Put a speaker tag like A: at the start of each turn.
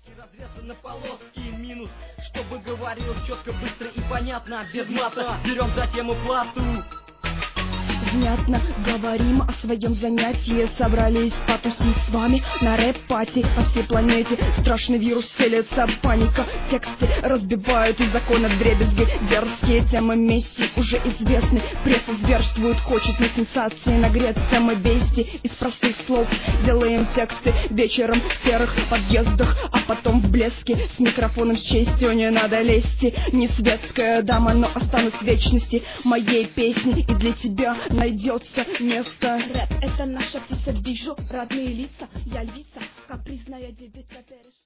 A: Разрезан на полоски, минус, чтобы говорил четко, быстро и понятно, без мата. Берем за тему плату.
B: Внятно говорим о своем занятии. Собрались потусить с вами на рэп-пати. По всей планете страшный вирус целится, паника. Тексты разбивают из закона вдребезги. Дерзкие темы Месси уже известны. Пресса зверствует, хочет на сенсации нагреться. Мы бести из простых слов делаем тексты вечером в серых подъездах, а потом в блеске. С микрофоном с честью не надо лезть. Не светская дама, но останусь в вечности моей песни, и для тебя найдется место.
C: Рэп — это наша птица, вижу родные лица. Я львица, капризная девица.